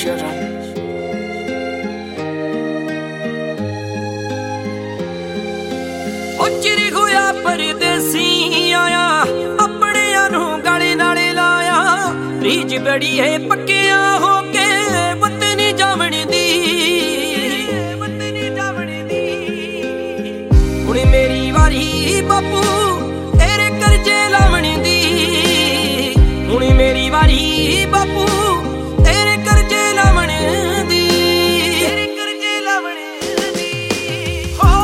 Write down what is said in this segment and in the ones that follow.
ਸ਼ਰਨ। ਉਹ ਚਿਰ ਹੋਇਆ ਪਰਦੇਸੀ ਆਇਆ, ਆਪਣਿਆਂ ਨੂੰ ਗਲੇ ਨਾਲੇ ਲਾਇਆ। ਰੀਝ ਬੜੀ ਹੈ ਪੱਕਿਆ ਹੋ ਕੇ ਵਤਨ ਜਾਵਣ ਦੀ, ਹੁਣ ਮੇਰੀ ਵਾਰੀ ਬਾਪੂ ਤੇਰੇ ਕਰਜ਼ੇ ਲਾਵਣ ਦੀ। ਹੁਣ ਮੇਰੀ ਵਾਰੀ ਬਾਪੂ ਤੇਰੇ ਕਰਜ਼ੇ ਲਾਵਣ ਦੀ, ਤੇਰੇ ਕਰਜ਼ੇ ਲਾਵਣ ਦੀ। ਹੋ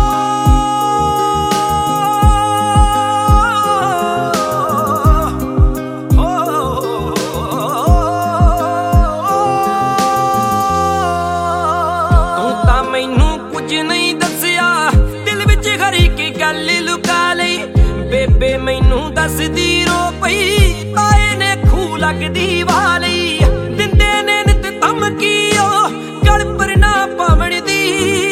ਤੂੰ ਤਾਂ ਮੈਨੂੰ ਕੁਝ ਨਹੀਂ ਦੱਸਿਆ, ਦਿਲ ਵਿੱਚ ਹਰੀ ਕੀ ਗੱਲ ਲੁਕਾ ਲਈ। ਬੇਬੇ ਮੈਨੂੰ ਦੱਸਦੀ ਰੋ ਪਈ, ਤਾਏ ਨੇ ਖੂਹ ਲੱਗਦੀ ਵਾਲੀ। ਦਿੰਦੇ ਨੇ ਨਿਤ ਧਮਕੀ ਉਹ ਗਲ ਪਰ ਨਾ ਪਾਵਣ ਦੀ।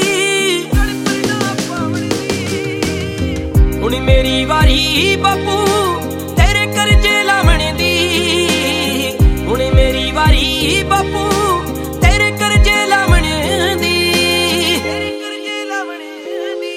ਹੁਣ ਮੇਰੀ ਵਾਰੀ ਬਾਪੂ ਤੇਰੇ ਕਰਜ਼ੇ ਲਾਵਣ ਦੀ। ਹੁਣ ਮੇਰੀ ਵਾਰੀ ਬਾਪੂ ਤੇਰੇ ਕਰਜ਼ੇ ਲਾਵਣ ਦੀ, ਤੇਰੇ ਕਰਜ਼ੇ ਲਾਵਣ ਦੀ।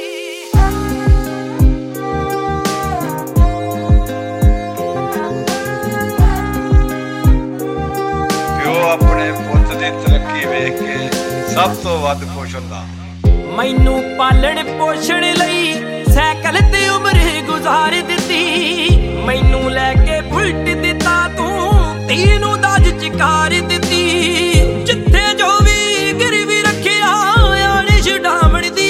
ਪਿਓ ਆਪਣੇ ਪੁੱਤ ਦੀ ਤਰੱਕੀ ਵੇਖ ਕੇ ਸਭ ਤੋਂ ਵੱਧ ਖੁਸ਼ ਹੁੰਦਾ। ਮੈਨੂੰ ਪਾਲਣ ਪੋਸ਼ਣ ਲਈ ਸਾਈਕਲ ਤੇ ਉਮਰ ਗੁਜ਼ਾਰ ਦਿੱਤੀ। ਮੈਨੂੰ ਲੈ ਕੇ ਬੁਲਟ ਦਿੱਤਾ ਤੂੰ, ਧੀ ਨੂੰ ਦਾਜ ਚਕਾਰ ਦਿੱਤੀ। ਜਿੱਥੇ ਜੋ ਵੀ ਗਿਰਵੀ ਰੱਖਿਆ ਆਣੇ ਛਡਾਵਣ ਦੀ।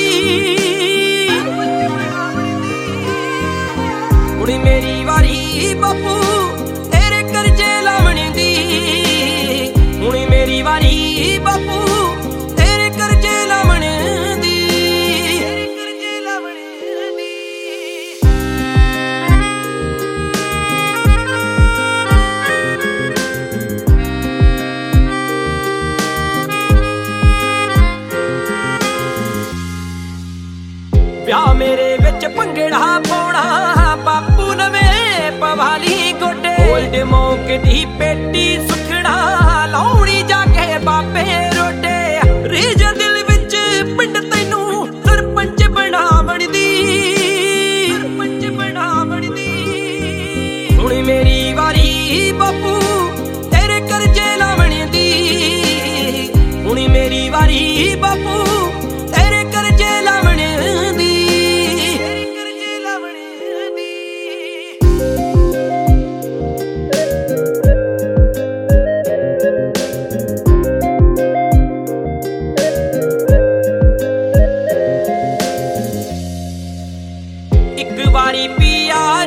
ਹੁਣ ਮੇਰੀ ਵਾਰੀ ਬਾਪੂ ਤੇਰੇ ਕਰਜ਼ੇ ਲਾਵਣ ਦੀ। ਹੁਣ ਮੇਰੀ ਵਾਰੀ ਬਾਪੂ ਤੇਰੇ ਕਰਜ਼ੇ ਲਾਵਣ ਦੀ, ਤੇਰੇ ਕਰਜ਼ੇ ਲਾਵਣ ਦੀ। ਵਿਆਹ ਮੇਰੇ ਵਿੱਚ ਭੰਗੜਾ ਪਾਉਣਾ, ਬਾਪੂ ਨਵੇਂ ਪਵਾਲੀ ਗੋਡੇ। ਗੋਲਡ ਮੌਕ ਦੀ ਪੇਟੀ ਸੁਖੜਾ ਲਾਉਣੀ ਜਾ ਕੇ ਬਾਪੇ ਰੋਡੇ। ਰੀਝ ਦਿਲ ਵਿੱਚ ਪਿੰਡ ਤੈਨੂੰ ਸਰਪੰਚ ਬਣਾਵਣ ਦੀ, ਸਰਪੰਚ ਬਣਾਵਣ ਦੀ। ਹੁਣ ਮੇਰੀ ਵਾਰੀ ਬਾਪੂ ਤੇਰੇ ਕਰਜ਼ੇ ਲਾਵਣ ਦੀ। ਹੁਣ ਮੇਰੀ ਵਾਰੀ ਬਾਪੂ ਤੇਰੇ ਕਰਜ਼ੇ ਲਾਵਣ ਦੀ, ਤੇਰੇ ਕਰਜ਼ੇ ਲਾਵਣ ਦੀ। ਇੱਕ ਵਾਰੀ ਪਿਆਰ